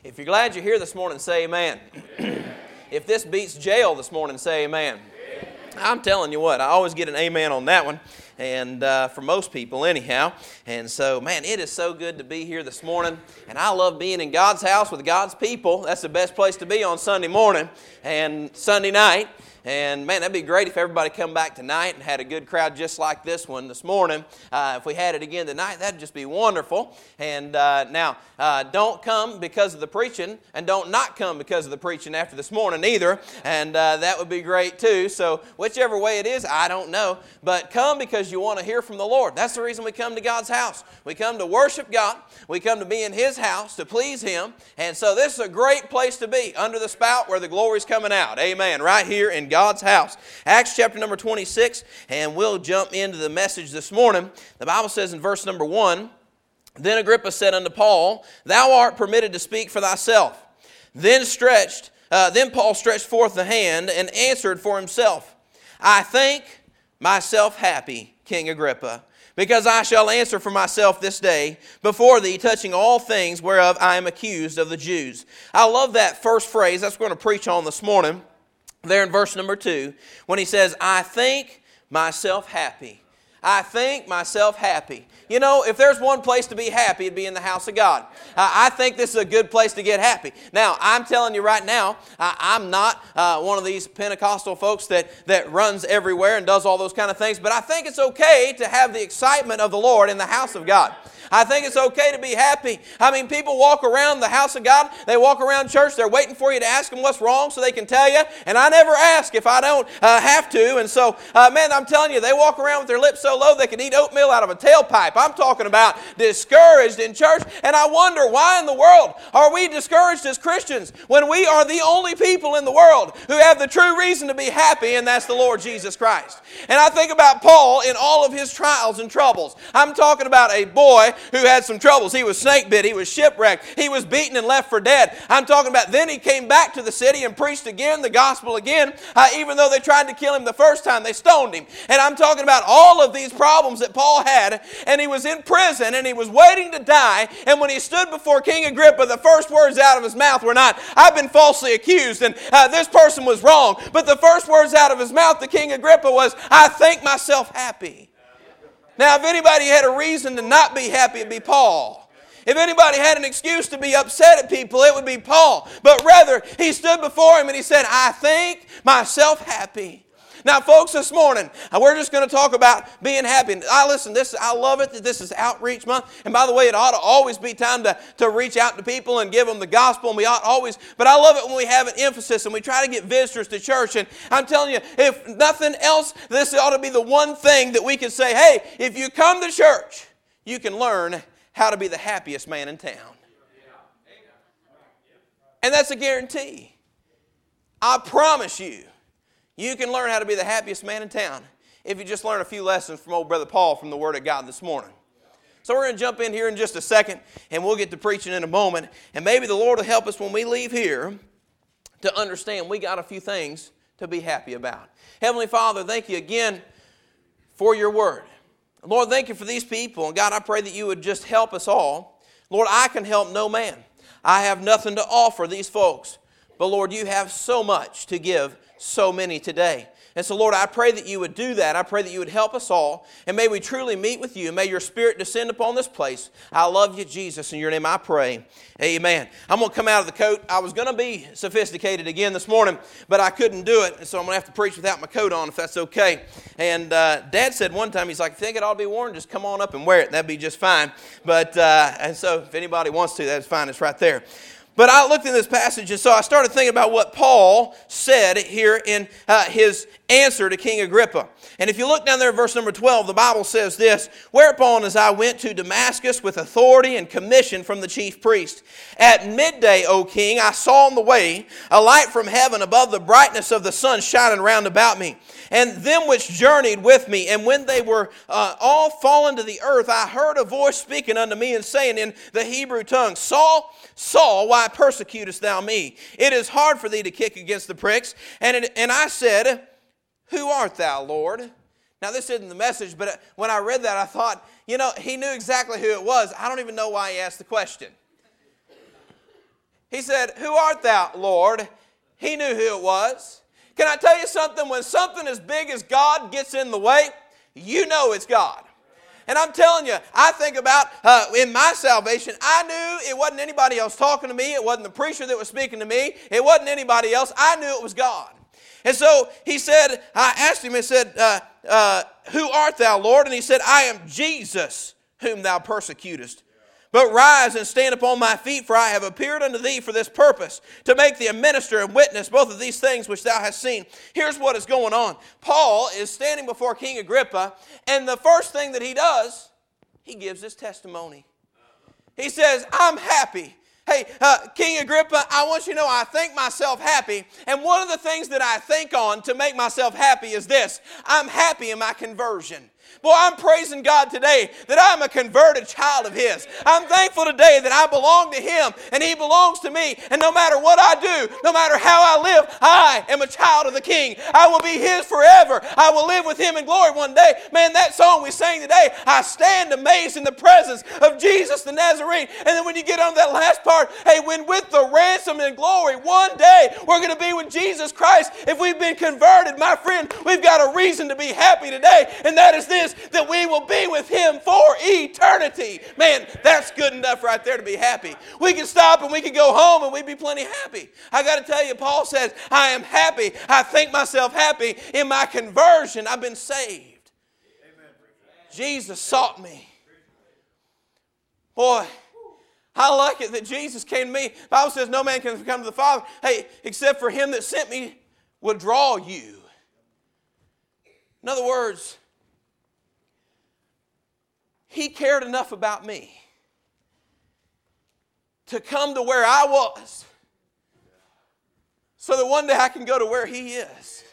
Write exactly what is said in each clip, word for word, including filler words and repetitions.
If you're glad you're here this morning, say amen. If this beats jail this morning, say amen. I'm telling you what, I always get an amen on that one, and uh, for most people anyhow. And so, man, it is so good to be here this morning, and I love being in God's house with God's people. That's the best place to be on Sunday morning and Sunday night. And, man, that'd be great if everybody come back tonight and had a good crowd just like this one this morning. Uh, if we had it again tonight, that'd just be wonderful. And uh, now, uh, don't come because of the preaching, and don't not come because of the preaching after this morning either. And uh, that would be great too. So whichever way it is, I don't know. But come because you want to hear from the Lord. That's the reason we come to God's house. We come to worship God. We come to be in His house to please Him. And so this is a great place to be, under the spout where the glory's coming out. Amen. Right here in God's house. Acts chapter number twenty-six, and we'll jump into the message this morning. The Bible says in verse number one, "Then Agrippa said unto Paul, Thou art permitted to speak for thyself. Then stretched, uh, then Paul stretched forth the hand and answered for himself, I think myself happy, King Agrippa, because I shall answer for myself this day before thee touching all things whereof I am accused of the Jews." I love that first phrase. That's what we're going to preach on this morning. There in verse number two, when he says, I think myself happy. I think myself happy. You know, if there's one place to be happy, it'd be in the house of God. Uh, I think this is a good place to get happy. Now, I'm telling you right now, I, I'm not uh, one of these Pentecostal folks that, that runs everywhere and does all those kind of things, but I think it's okay to have the excitement of the Lord in the house of God. I think it's okay to be happy. I mean, people walk around the house of God. They walk around church. They're waiting for you to ask them what's wrong so they can tell you. And I never ask if I don't uh, have to. And so, uh, man, I'm telling you, they walk around with their lips so low they can eat oatmeal out of a tailpipe. I'm talking about discouraged in church. And I wonder, why in the world are we discouraged as Christians when we are the only people in the world who have the true reason to be happy, and that's the Lord Jesus Christ. And I think about Paul in all of his trials and troubles. I'm talking about a boy who had some troubles. He was snake bit. He was shipwrecked. He was beaten and left for dead. I'm talking about then he came back to the city and preached again, the gospel again. Uh, even though they tried to kill him the first time, they stoned him. And I'm talking about all of these problems that Paul had. And he was in prison and he was waiting to die. And when he stood before King Agrippa, the first words out of his mouth were not, I've been falsely accused and uh, this person was wrong. But the first words out of his mouth to King Agrippa was, I think myself happy. Now, if anybody had a reason to not be happy, it'd be Paul. If anybody had an excuse to be upset at people, it would be Paul. But rather, he stood before him and he said, I think myself happy. Now, folks, this morning, we're just going to talk about being happy. I listen, this I love it that this is Outreach Month. And by the way, it ought to always be time to, to reach out to people and give them the gospel. And we ought always, but I love it when we have an emphasis and we try to get visitors to church. And I'm telling you, if nothing else, this ought to be the one thing that we can say, hey, if you come to church, you can learn how to be the happiest man in town. And that's a guarantee. I promise you. You can learn how to be the happiest man in town if you just learn a few lessons from old brother Paul from the Word of God this morning. So we're going to jump in here in just a second, and we'll get to preaching in a moment. And maybe the Lord will help us when we leave here to understand we got a few things to be happy about. Heavenly Father, thank you again for your Word. Lord, thank you for these people. And God, I pray that you would just help us all. Lord, I can help no man. I have nothing to offer these folks. But Lord, you have so much to give so many today. And so, Lord, I pray that you would do that. I pray that you would help us all. And may we truly meet with you. May your Spirit descend upon this place. I love you, Jesus. In your name I pray. Amen. I'm going to come out of the coat. I was going to be sophisticated again this morning, but I couldn't do it. And so I'm going to have to preach without my coat on, if that's okay. And uh, Dad said one time, he's like, if you think it ought to be worn, just come on up and wear it. That'd be just fine. But, uh, and so if anybody wants to, that's fine. It's right there. But I looked in this passage, and so I started thinking about what Paul said here in uh, his answer to King Agrippa. And if you look down there at verse number twelve, the Bible says this, Whereupon as I went to Damascus with authority and commission from the chief priest, at midday, O king, I saw on the way a light from heaven above the brightness of the sun shining round about me. And them which journeyed with me, and when they were uh, all fallen to the earth, I heard a voice speaking unto me and saying in the Hebrew tongue, Saul, Saul, why persecutest thou me? It is hard for thee to kick against the pricks. And, it, and I said, Who art thou, Lord? Now, this isn't the message, but when I read that, I thought, you know, he knew exactly who it was. I don't even know why he asked the question. He said, who art thou, Lord? He knew who it was. Can I tell you something? When something as big as God gets in the way, you know it's God. And I'm telling you, I think about uh, in my salvation, I knew it wasn't anybody else talking to me. It wasn't the preacher that was speaking to me. It wasn't anybody else. I knew it was God. And so he said, I asked him, I said, uh, uh, who art thou, Lord? And he said, I am Jesus, whom thou persecutest. But rise and stand upon my feet, for I have appeared unto thee for this purpose, to make thee a minister and witness both of these things which thou hast seen. Here's what is going on. Paul is standing before King Agrippa, and the first thing that he does, he gives his testimony. He says, I'm happy. Hey, uh, King Agrippa, I want you to know I think myself happy. And one of the things that I think on to make myself happy is this. I'm happy in my conversion. Boy, I'm praising God today that I'm a converted child of His. I'm thankful today that I belong to Him and He belongs to me. And no matter what I do, no matter how I live, I am a child of the King. I will be His forever. I will live with Him in glory one day. Man, that song we sang today, I stand amazed in the presence of Jesus the Nazarene. And then when you get on that last part, hey, when with the ransom and glory, one day we're going to be with Jesus Christ. If we've been converted, my friend, we've got a reason to be happy today. And that is this, that we will be with Him for eternity. Man, that's good enough right there to be happy. We can stop and we can go home and we'd be plenty happy. I got to tell you, Paul says, I am happy. I think myself happy in my conversion. I've been saved. Amen. Jesus sought me. Boy, I like it that Jesus came to me. The Bible says no man can come to the Father, hey, except for Him that sent me will draw you. In other words, He cared enough about me to come to where I was so that one day I can go to where He is.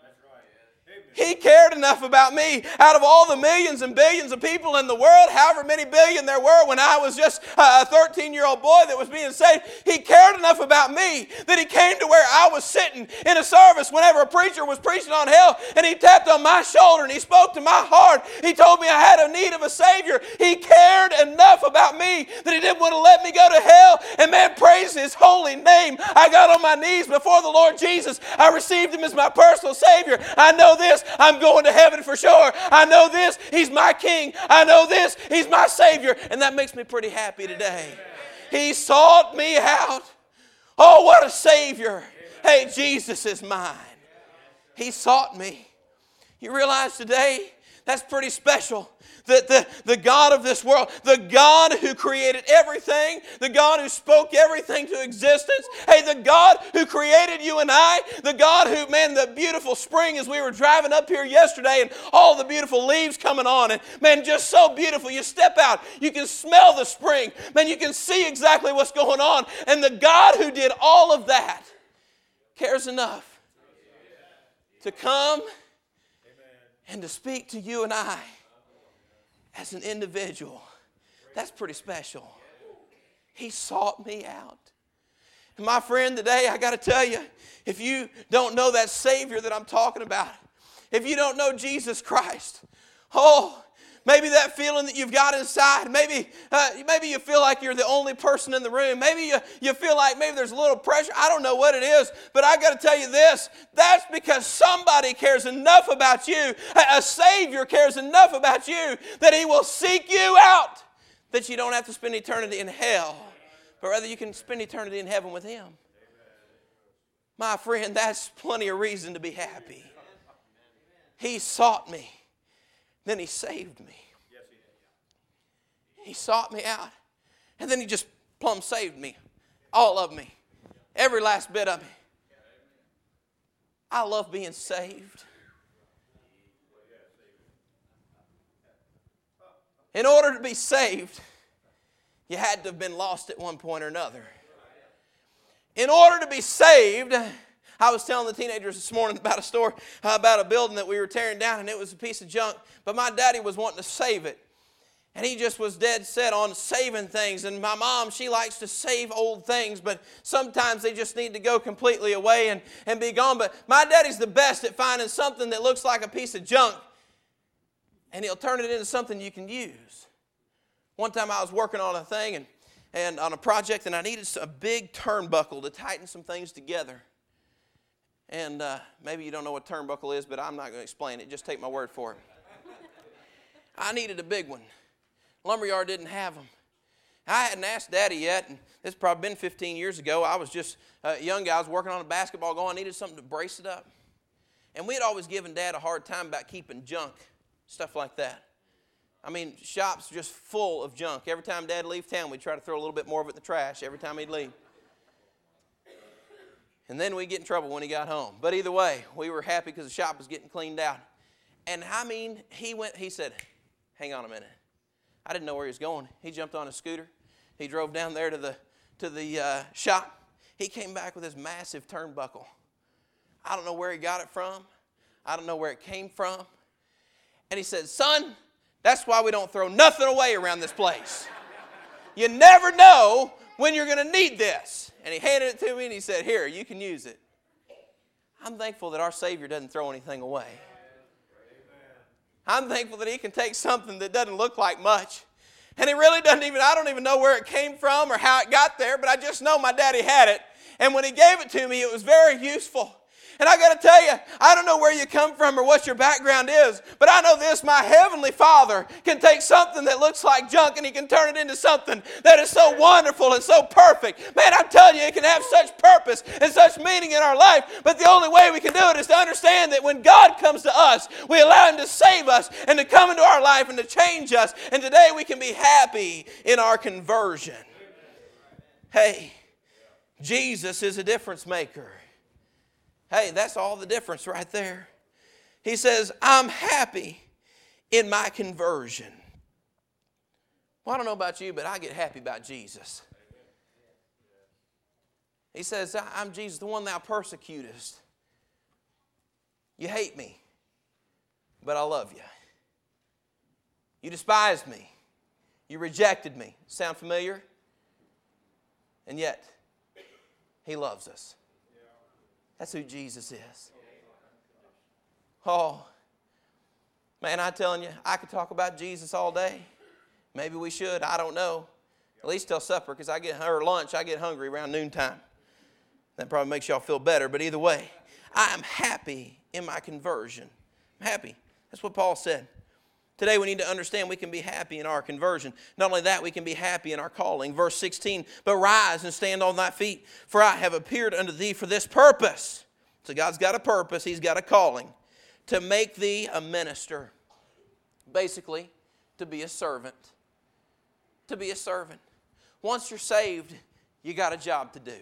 He cared enough about me. Out of all the millions and billions of people in the world, however many billion there were when I was just a thirteen-year-old boy that was being saved, He cared enough about me that He came to where I was sitting in a service whenever a preacher was preaching on hell, and He tapped on my shoulder and He spoke to my heart. He told me I had a need of a Savior. He cared enough about me that He didn't want to let me go to hell. And man, praise His holy name. I got on my knees before the Lord Jesus. I received Him as my personal Savior. I know this. I'm going to heaven for sure. I know this. He's my King. I know this. He's my Savior. And that makes me pretty happy today. He sought me out. Oh, what a Savior. Hey, Jesus is mine. He sought me. You realize today, that's pretty special. That the, the God of this world, the God who created everything, the God who spoke everything to existence, hey, the God who created you and I, the God who, man, the beautiful spring as we were driving up here yesterday and all the beautiful leaves coming on, and man, just so beautiful. You step out, you can smell the spring, man, you can see exactly what's going on, and the God who did all of that cares enough to come and to speak to you and I as an individual. That's pretty special. He sought me out. And my friend, today I got to tell you, if you don't know that Savior that I'm talking about, if you don't know Jesus Christ, oh, maybe that feeling that you've got inside, maybe uh, maybe you feel like you're the only person in the room. Maybe you, you feel like maybe there's a little pressure. I don't know what it is, but I got to tell you this. That's because somebody cares enough about you. A Savior cares enough about you that He will seek you out, that you don't have to spend eternity in hell, but rather you can spend eternity in heaven with Him. My friend, that's plenty of reason to be happy. He sought me. Then He saved me. He sought me out. And then He just plumb saved me. All of me. Every last bit of me. I love being saved. In order to be saved, you had to have been lost at one point or another. In order to be saved, I was telling the teenagers this morning about a story about a building that we were tearing down, and it was a piece of junk, but my daddy was wanting to save it. And he just was dead set on saving things. And my mom, she likes to save old things, but sometimes they just need to go completely away and, and be gone. But my daddy's the best at finding something that looks like a piece of junk, and he'll turn it into something you can use. One time I was working on a thing, and and on a project, and I needed a big turnbuckle to tighten some things together. And uh, maybe you don't know what turnbuckle is, but I'm not going to explain it. Just take my word for it. I needed a big one. Lumberyard didn't have them. I hadn't asked Daddy yet, and this has probably been fifteen years ago. I was just a young guy. I was working on a basketball goal. I needed something to brace it up. And we had always given Dad a hard time about keeping junk, stuff like that. I mean, shops just full of junk. Every time Dad would leave town, we'd try to throw a little bit more of it in the trash every time he'd leave. And then we'd get in trouble when he got home. But either way, we were happy because the shop was getting cleaned out. And I mean, he went, he said, hang on a minute. I didn't know where he was going. He jumped on a scooter. He drove down there to the, to the uh, shop. He came back with this massive turnbuckle. I don't know where he got it from. I don't know where it came from. And he said, son, that's why we don't throw nothing away around this place. You never know when you're going to need this. And he handed it to me and he said, here, you can use it. I'm thankful that our Savior doesn't throw anything away. I'm thankful that he can take something that doesn't look like much. And it really doesn't even, I don't even know where it came from or how it got there, but I just know my daddy had it. And when he gave it to me, it was very useful. And I got to tell you, I don't know where you come from or what your background is, but I know this, my Heavenly Father can take something that looks like junk and he can turn it into something that is so wonderful and so perfect. Man, I'm telling you, it can have such purpose and such meaning in our life, but the only way we can do it is to understand that when God comes to us, we allow Him to save us and to come into our life and to change us, and today we can be happy in our conversion. Hey, Jesus is a difference maker. Hey, that's all the difference right there. He says, I'm happy in my conversion. Well, I don't know about you, but I get happy about Jesus. He says, I'm Jesus, the one thou persecutest. You hate me, but I love you. You despised me. You rejected me. Sound familiar? And yet, He loves us. That's who Jesus is. Oh, man, I'm telling you, I could talk about Jesus all day. Maybe we should. I don't know. At least till supper, because I get or lunch. I get hungry around noontime. That probably makes y'all feel better. But either way, I am happy in my conversion. I'm happy. That's what Paul said. Today we need to understand we can be happy in our conversion. Not only that, we can be happy in our calling. Verse sixteen, but rise and stand on thy feet, for I have appeared unto thee for this purpose. So God's got a purpose. He's got a calling. To make thee a minister. Basically, to be a servant. To be a servant. Once you're saved, you got a job to do.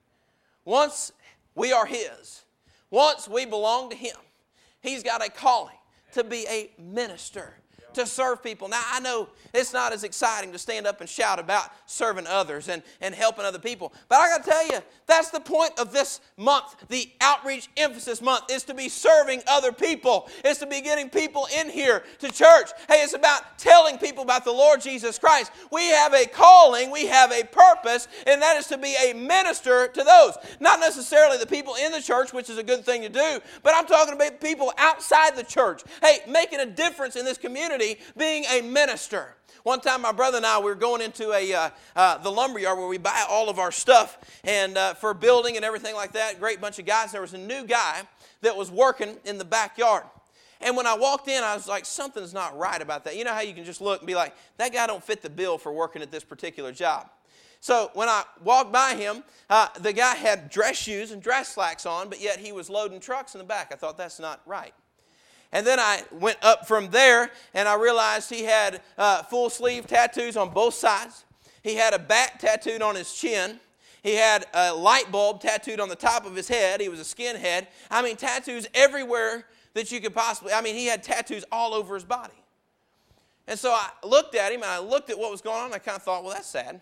Once we are His, once we belong to Him, He's got a calling to be a minister, to serve people. Now, I know it's not as exciting to stand up and shout about serving others and, and helping other people. But I got to tell you, that's the point of this month. The Outreach Emphasis Month is to be serving other people. It's to be getting people in here to church. Hey, it's about telling people about the Lord Jesus Christ. We have a calling, we have a purpose, and that is to be a minister to those. Not necessarily the people in the church, which is a good thing to do, but I'm talking about people outside the church. Hey, making a difference in this community, being a minister. One time my brother and I, we were going into a uh, uh, the lumberyard where we buy all of our stuff and uh, for building and everything like that. Great bunch of guys. There was a new guy that was working in the backyard. And when I walked in, I was like, something's not right about that. You know how you can just look and be like, that guy don't fit the bill for working at this particular job. So when I walked by him, uh, the guy had dress shoes and dress slacks on, but yet he was loading trucks in the back. I thought, that's not right. And then I went up from there, and I realized he had uh, full sleeve tattoos on both sides. He had a bat tattooed on his chin. He had a light bulb tattooed on the top of his head. He was a skinhead. I mean, tattoos everywhere that you could possibly. I mean, he had tattoos all over his body. And so I looked at him, and I looked at what was going on, and I kind of thought, well, that's sad.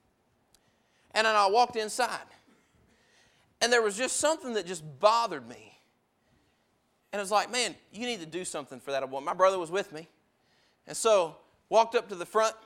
And then I walked inside. And there was just something that just bothered me. And it was like, man, you need to do something for that boy. My brother was with me. And so, walked up to the front,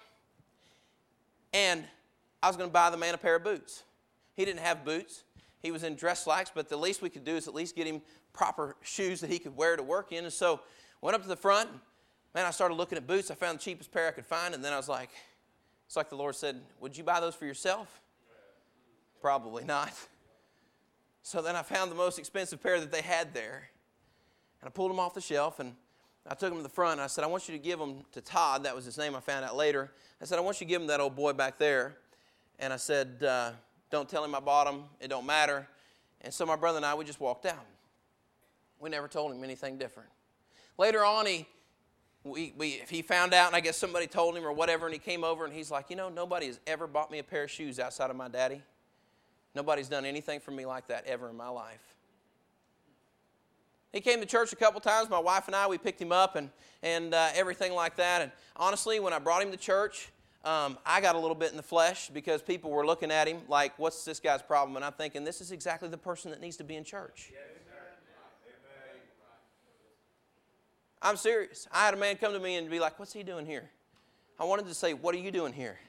and I was going to buy the man a pair of boots. He didn't have boots. He was in dress slacks, but the least we could do is at least get him proper shoes that he could wear to work in. And so, went up to the front, and, man, I started looking at boots. I found the cheapest pair I could find, and then I was like, It's like the Lord said, would you buy those for yourself? Probably not. So then I found the most expensive pair that they had there. And I pulled them off the shelf, and I took them to the front, and I said, I want you to give them to Todd. That was his name, I found out later. I said, I want you to give him that old boy back there. And I said, uh, don't tell him I bought them. It don't matter. And so my brother and I, we just walked out. We never told him anything different. Later on, he we, we he found out, and I guess somebody told him or whatever, and he came over, and he's like, you know, nobody has ever bought me a pair of shoes outside of my daddy. Nobody's done anything for me like that ever in my life. He came to church a couple times. My wife and I, we picked him up and, and uh, everything like that. And honestly, when I brought him to church, um, I got a little bit in the flesh because people were looking at him like, what's this guy's problem? And I'm thinking, this is exactly the person that needs to be in church. I'm serious. I had a man come to me and be like, what's he doing here? I wanted to say, what are you doing here?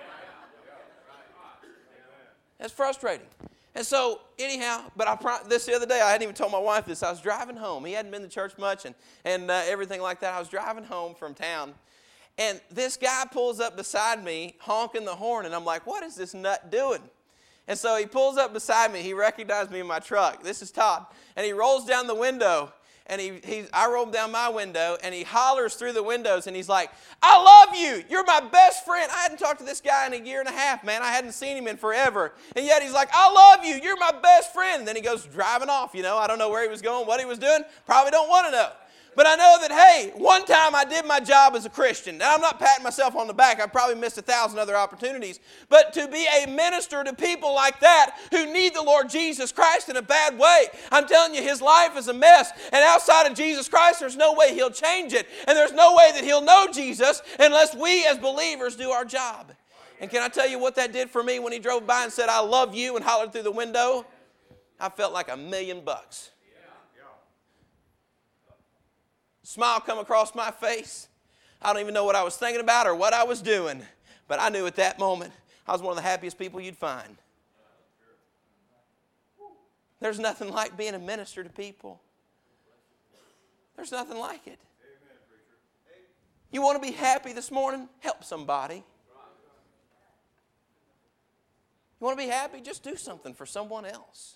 That's frustrating. And so, anyhow, but I this the other day, I hadn't even told my wife this. I was driving home. He hadn't been to church much and, and uh, everything like that. I was driving home from town, and this guy pulls up beside me, honking the horn, and I'm like, what is this nut doing? And so he pulls up beside me. He recognized me in my truck. This is Todd. And he rolls down the window, and he, he I roll down my window, and he hollers through the windows, and he's like, I love you. You're my best friend. I hadn't talked to this guy in a year and a half, man. I hadn't seen him in forever. And yet he's like, I love you. You're my best friend. And then he goes driving off, you know. I don't know where he was going, what he was doing. Probably don't want to know. But I know that, hey, one time I did my job as a Christian. Now, I'm not patting myself on the back. I probably missed a thousand other opportunities. But to be a minister to people like that who need the Lord Jesus Christ in a bad way, I'm telling you, his life is a mess. And outside of Jesus Christ, there's no way he'll change it. And there's no way that he'll know Jesus unless we as believers do our job. And can I tell you what that did for me when he drove by and said, I love you, and hollered through the window? I felt like a million bucks. Smile come across my face. I don't even know what I was thinking about or what I was doing. But I knew at that moment I was one of the happiest people you'd find. There's nothing like being a minister to people. There's nothing like it. You want to be happy this morning? Help somebody. You want to be happy? Just do something for someone else.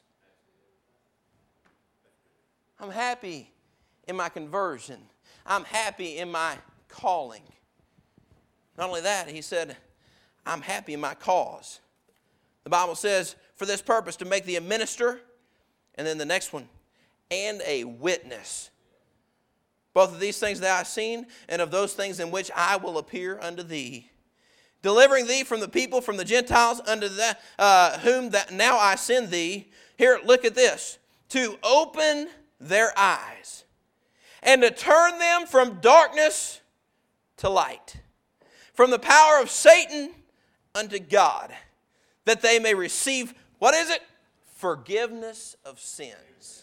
I'm happy in my conversion. I'm happy in my calling. Not only that, he said, I'm happy in my cause. The Bible says, for this purpose, to make thee a minister, and then the next one, and a witness. Both of these things that I have seen, and of those things in which I will appear unto thee. Delivering thee from the people, from the Gentiles, unto the, uh, whom that now I send thee. Here, look at this. To open their eyes, and to turn them from darkness to light, from the power of Satan unto God, that they may receive, what is it? Forgiveness of sins.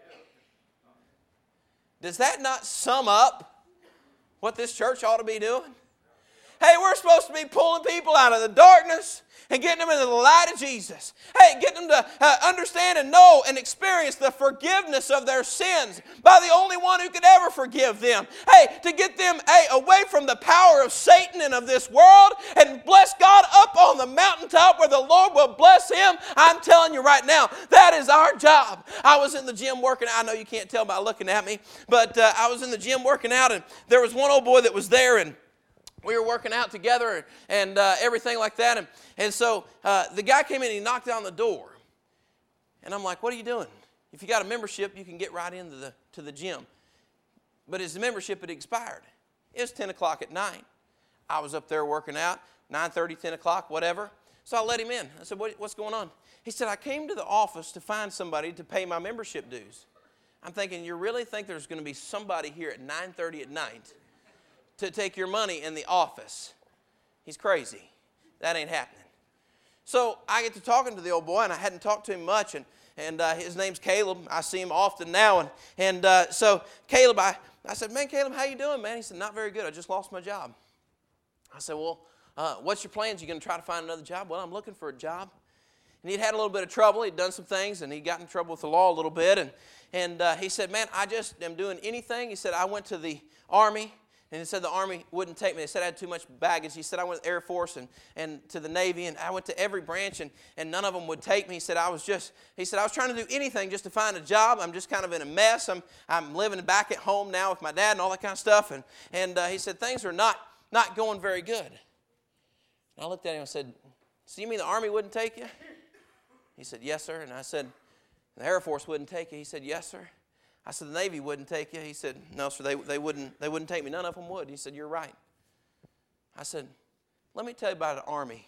Does that not sum up what this church ought to be doing? Hey, we're supposed to be pulling people out of the darkness and getting them into the light of Jesus. Hey, getting them to uh, understand and know and experience the forgiveness of their sins by the only one who could ever forgive them. Hey, to get them hey, away from the power of Satan and of this world and bless God up on the mountaintop where the Lord will bless him. I'm telling you right now, that is our job. I was in the gym working out. I know you can't tell by looking at me, but uh, I was in the gym working out, and there was one old boy that was there, and we were working out together and uh, everything like that. And, and so uh, the guy came in and he knocked on the door. And I'm like, what are you doing? If you got a membership, you can get right into the to the gym. But his membership had expired. It was ten o'clock at night. I was up there working out, nine thirty, ten o'clock, whatever. So I let him in. I said, what, what's going on? He said, I came to the office to find somebody to pay my membership dues. I'm thinking, you really think there's going to be somebody here at nine thirty at night to take your money in the office? He's crazy. That ain't happening. So I get to talking to the old boy, and I hadn't talked to him much, and, and uh, his name's Caleb. I see him often now, and, and uh, so Caleb, I, I said, man, Caleb, how you doing, man? He said, not very good. I just lost my job. I said, well, uh, what's your plans? You going to try to find another job? Well, I'm looking for a job. And he'd had a little bit of trouble. He'd done some things, and he got in trouble with the law a little bit, and, and uh, he said, man, I just am doing anything. He said, I went to the Army. And he said the Army wouldn't take me. They said I had too much baggage. He said I went to the Air Force and, and to the Navy, and I went to every branch, and, and none of them would take me. He said I was just, he said I was trying to do anything just to find a job. I'm just kind of in a mess. I'm I'm living back at home now with my dad and all that kind of stuff. And, and uh, he said things are not, not going very good. And I looked at him and I said, so you mean the Army wouldn't take you? He said, yes, sir. And I said, the Air Force wouldn't take you? He said, yes, sir. I said, the Navy wouldn't take you? He said, no, sir, they, they, wouldn't, they wouldn't take me. None of them would. He said, you're right. I said, let me tell you about an Army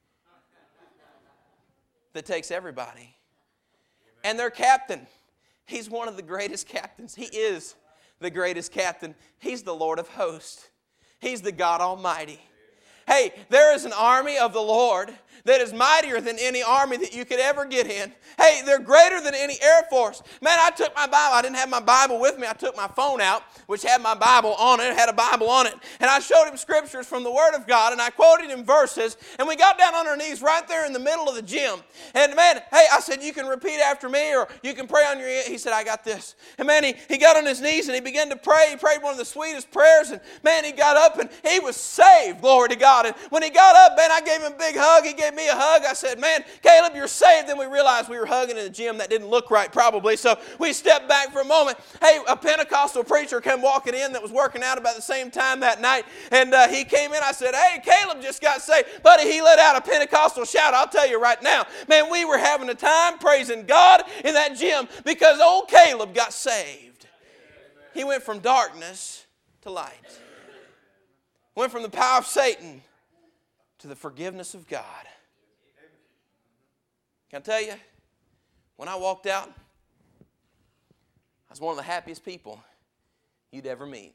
that takes everybody. And their captain, he's one of the greatest captains. He is the greatest captain. He's the Lord of hosts. He's the God Almighty. Hey, there is an army of the Lord that is mightier than any army that you could ever get in. Hey, they're greater than any Air Force. Man, I took my Bible. I didn't have my Bible with me. I took my phone out, which had my Bible on it. It had a Bible on it. And I showed him scriptures from the Word of God, and I quoted him verses. And we got down on our knees right there in the middle of the gym. And man, hey, I said, you can repeat after me, or you can pray on your ear. He said, I got this. And man, he, he got on his knees, and he began to pray. He prayed one of the sweetest prayers. And man, he got up, and he was saved. Glory to God. And when he got up, man, I gave him a big hug. He gave me a hug. I said, man, Caleb, you're saved. Then we realized we were hugging in the gym. That didn't look right, probably. So we stepped back for a moment. Hey, a Pentecostal preacher came walking in that was working out about the same time that night. And uh, he came in. I said, hey, Caleb just got saved. Buddy, he let out a Pentecostal shout. I'll tell you right now. Man, we were having a time praising God in that gym because old Caleb got saved. He went from darkness to light. Went from the power of Satan to the forgiveness of God. Can I tell you, when I walked out, I was one of the happiest people you'd ever meet.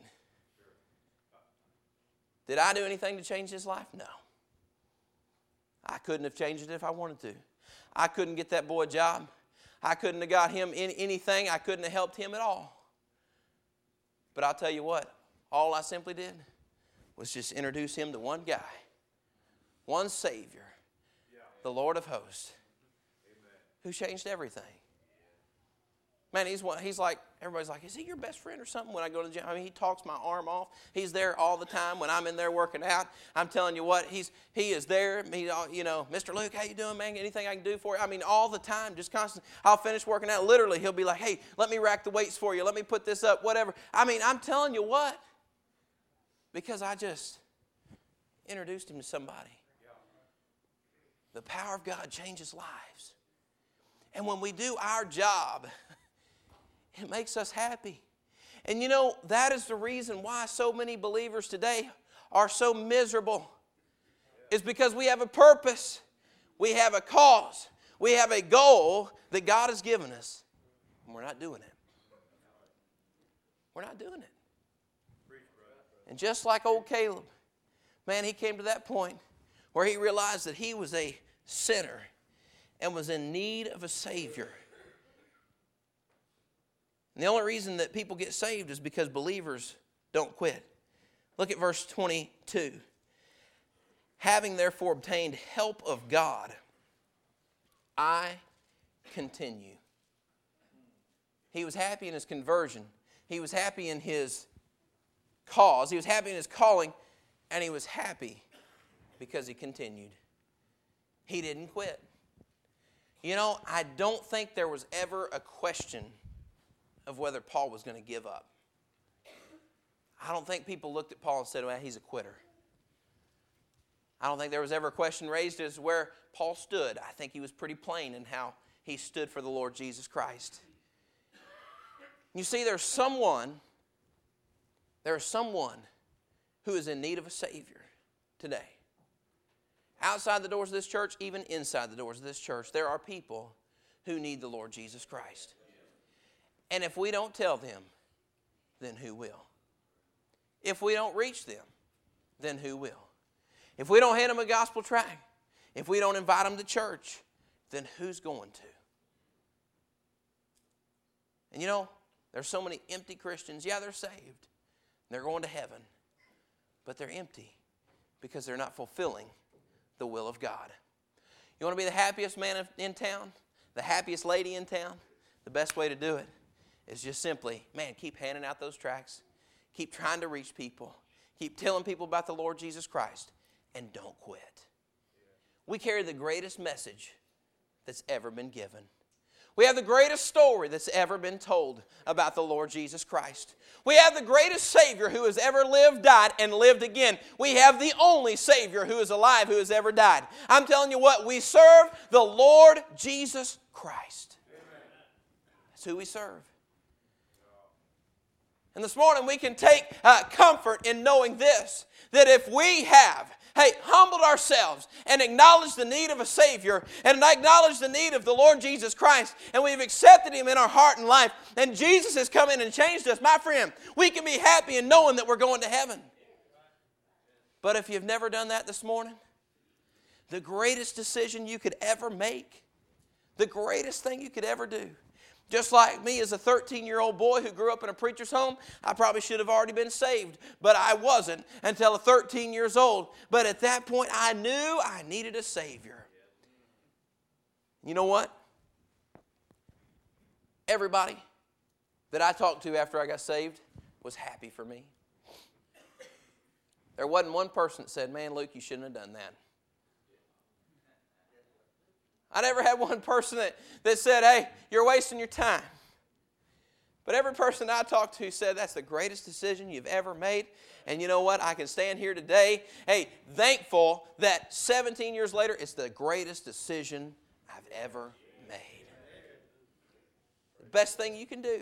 Did I do anything to change his life? No. I couldn't have changed it if I wanted to. I couldn't get that boy a job. I couldn't have got him in anything. I couldn't have helped him at all. But I'll tell you what, all I simply did was just introduce him to one guy, one Savior, the Lord of hosts, who changed everything. Man, he's one, he's like, everybody's like, is he your best friend or something when I go to the gym? I mean, he talks my arm off. He's there all the time when I'm in there working out. I'm telling you what, he's he is there. He, you know, Mister Luke, how you doing, man? Anything I can do for you? I mean, all the time, just constant. I'll finish working out. Literally, he'll be like, hey, let me rack the weights for you. Let me put this up, whatever. I mean, I'm telling you what, because I just introduced him to somebody. The power of God changes lives. And when we do our job, it makes us happy. And you know, that is the reason why so many believers today are so miserable. It's because we have a purpose. We have a cause. We have a goal that God has given us. And we're not doing it. We're not doing it. And just like old Caleb, man, he came to that point where he realized that he was a sinner and was in need of a Savior. And the only reason that people get saved is because believers don't quit. Look at verse twenty-two. Having therefore obtained help of God, I continue. He was happy in his conversion. He was happy in his cause. He was happy in his calling. And he was happy because he continued. He didn't quit. You know, I don't think there was ever a question of whether Paul was going to give up. I don't think people looked at Paul and said, well, he's a quitter. I don't think there was ever a question raised as where Paul stood. I think he was pretty plain in how he stood for the Lord Jesus Christ. You see, there's someone, there's someone who is in need of a Savior today. Outside the doors of this church, even inside the doors of this church, there are people who need the Lord Jesus Christ. And if we don't tell them, then who will? If we don't reach them, then who will? If we don't hand them a gospel tract, if we don't invite them to church, then who's going to? And you know, there's so many empty Christians. Yeah, they're saved. They're going to heaven. But they're empty because they're not fulfilling the will of God. You want to be the happiest man in town? The happiest lady in town? The best way to do it is just simply, man, keep handing out those tracts. Keep trying to reach people. Keep telling people about the Lord Jesus Christ, and don't quit. We carry the greatest message that's ever been given. We have the greatest story that's ever been told about the Lord Jesus Christ. We have the greatest Savior who has ever lived, died, and lived again. We have the only Savior who is alive who has ever died. I'm telling you what, we serve the Lord Jesus Christ. That's who we serve. And this morning we can take uh, comfort in knowing this, that if we have Hey, humbled ourselves and acknowledged the need of a Savior and acknowledged the need of the Lord Jesus Christ, and we've accepted Him in our heart and life, and Jesus has come in and changed us, my friend, we can be happy in knowing that we're going to heaven. But if you've never done that this morning, the greatest decision you could ever make, the greatest thing you could ever do, just like me as a thirteen-year-old boy who grew up in a preacher's home, I probably should have already been saved, but I wasn't until thirteen years old. But at that point, I knew I needed a Savior. You know what? Everybody that I talked to after I got saved was happy for me. There wasn't one person that said, man, Luke, you shouldn't have done that. I never had one person that, that said, hey, you're wasting your time. But every person I talked to said, that's the greatest decision you've ever made. And you know what? I can stand here today, hey, thankful that seventeen years later, it's the greatest decision I've ever made. The best thing you can do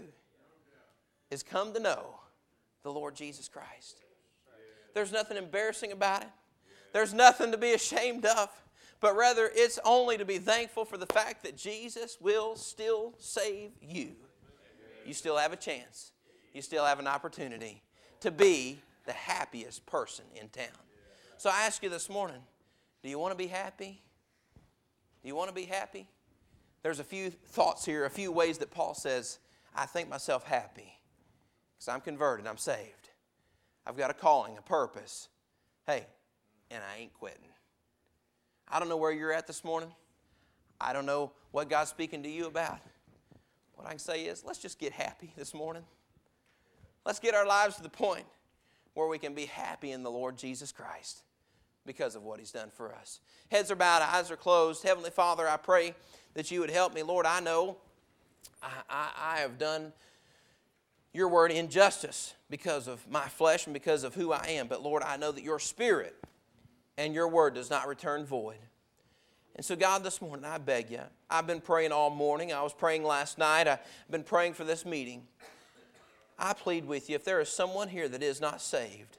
is come to know the Lord Jesus Christ. There's nothing embarrassing about it. There's nothing to be ashamed of. But rather, it's only to be thankful for the fact that Jesus will still save you. You still have a chance. You still have an opportunity to be the happiest person in town. So I ask you this morning, do you want to be happy? Do you want to be happy? There's a few thoughts here, a few ways that Paul says, I think myself happy because I'm converted, I'm saved. I've got a calling, a purpose. Hey, and I ain't quitting. I don't know where you're at this morning. I don't know what God's speaking to you about. What I can say is, let's just get happy this morning. Let's get our lives to the point where we can be happy in the Lord Jesus Christ because of what He's done for us. Heads are bowed, eyes are closed. Heavenly Father, I pray that you would help me. Lord, I know I, I, I have done your word injustice because of my flesh and because of who I am. But Lord, I know that your Spirit and your word does not return void. And so, God, this morning, I beg you. I've been praying all morning. I was praying last night. I've been praying for this meeting. I plead with you, if there is someone here that is not saved,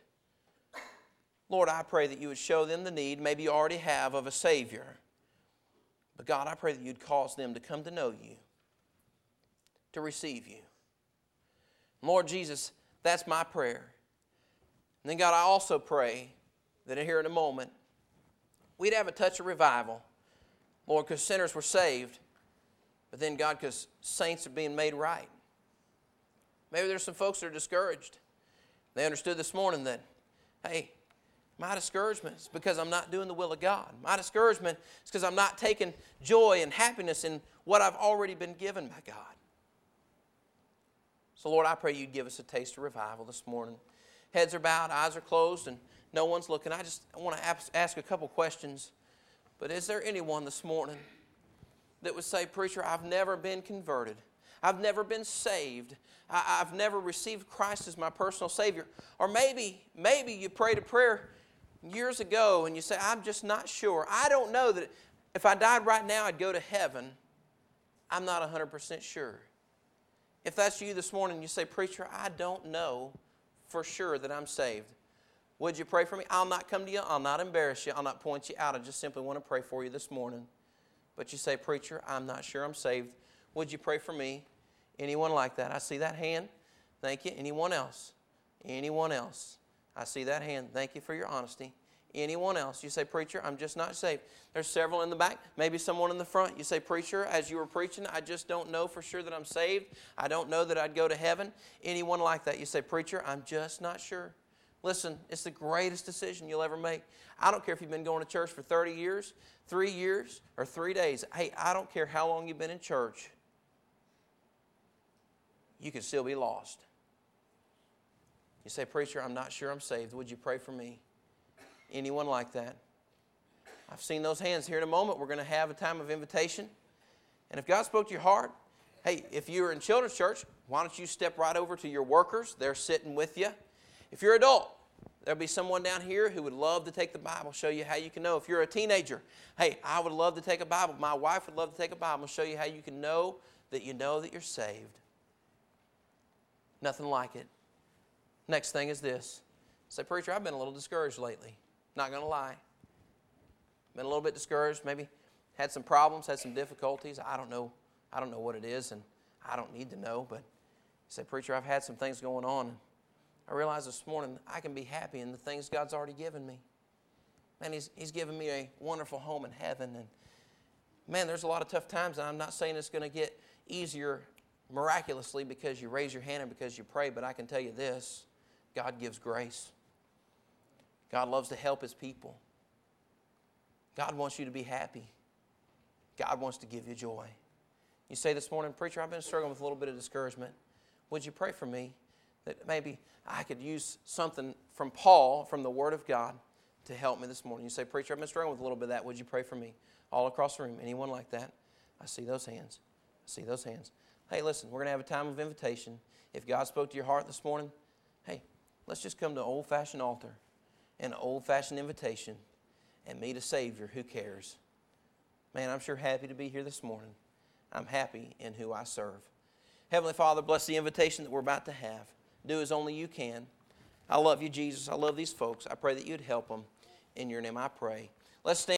Lord, I pray that you would show them the need, maybe you already have, of a Savior. But, God, I pray that you'd cause them to come to know you, to receive you. Lord Jesus, that's my prayer. And then, God, I also pray that here in a moment, we'd have a touch of revival. Lord, because sinners were saved, but then, God, because saints are being made right. Maybe there's some folks that are discouraged. They understood this morning that, hey, my discouragement is because I'm not doing the will of God. My discouragement is because I'm not taking joy and happiness in what I've already been given by God. So, Lord, I pray you'd give us a taste of revival this morning. Heads are bowed, eyes are closed, and no one's looking. I just want to ask a couple questions. But is there anyone this morning that would say, preacher, I've never been converted. I've never been saved. I, I've never received Christ as my personal Savior. Or maybe, maybe you prayed a prayer years ago and you say, I'm just not sure. I don't know that if I died right now, I'd go to heaven. I'm not one hundred percent sure. If that's you this morning, you say, preacher, I don't know for sure that I'm saved. Would you pray for me? I'll not come to you. I'll not embarrass you. I'll not point you out. I just simply want to pray for you this morning. But you say, preacher, I'm not sure I'm saved. Would you pray for me? Anyone like that? I see that hand. Thank you. Anyone else? Anyone else? I see that hand. Thank you for your honesty. Anyone else? You say, preacher, I'm just not saved. There's several in the back. Maybe someone in the front. You say, preacher, as you were preaching, I just don't know for sure that I'm saved. I don't know that I'd go to heaven. Anyone like that? You say, preacher, I'm just not sure. Listen, it's the greatest decision you'll ever make. I don't care if you've been going to church for thirty years, three years, or three days. Hey, I don't care how long you've been in church. You can still be lost. You say, preacher, I'm not sure I'm saved. Would you pray for me? Anyone like that? I've seen those hands. Here in a moment, we're going to have a time of invitation. And if God spoke to your heart, hey, if you're in children's church, why don't you step right over to your workers? They're sitting with you. If you're an adult, there'll be someone down here who would love to take the Bible, show you how you can know. If you're a teenager, hey, I would love to take a Bible. My wife would love to take a Bible and show you how you can know that you know that you're saved. Nothing like it. Next thing is this. Say, preacher, I've been a little discouraged lately. Not going to lie. Been a little bit discouraged, maybe had some problems, had some difficulties. I don't know. I don't know what it is, and I don't need to know. But you say, preacher, I've had some things going on. And I realized this morning I can be happy in the things God's already given me. Man, He's, he's given me a wonderful home in heaven. And man, there's a lot of tough times, and I'm not saying it's going to get easier miraculously because you raise your hand and because you pray, but I can tell you this, God gives grace. God loves to help His people. God wants you to be happy. God wants to give you joy. You say this morning, preacher, I've been struggling with a little bit of discouragement. Would you pray for me that maybe I could use something from Paul, from the Word of God, to help me this morning? You say, preacher, I've been struggling with a little bit of that. Would you pray for me? All across the room, anyone like that? I see those hands. I see those hands. Hey, listen, we're going to have a time of invitation. If God spoke to your heart this morning, hey, let's just come to an old-fashioned altar and an old-fashioned invitation and meet a Savior who cares. Man, I'm sure happy to be here this morning. I'm happy in who I serve. Heavenly Father, bless the invitation that we're about to have. Do as only you can. I love you, Jesus. I love these folks. I pray that you'd help them. In your name I pray. Let's stand.